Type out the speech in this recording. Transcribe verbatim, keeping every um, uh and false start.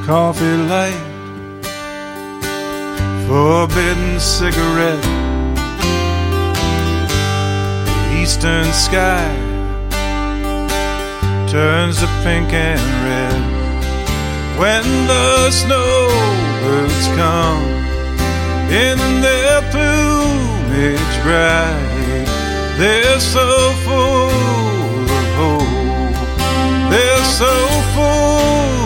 coffee light, forbidden cigarette, the eastern sky turns to pink and red when the snowbirds come in their plumage bright. They're so full of hope, they're so full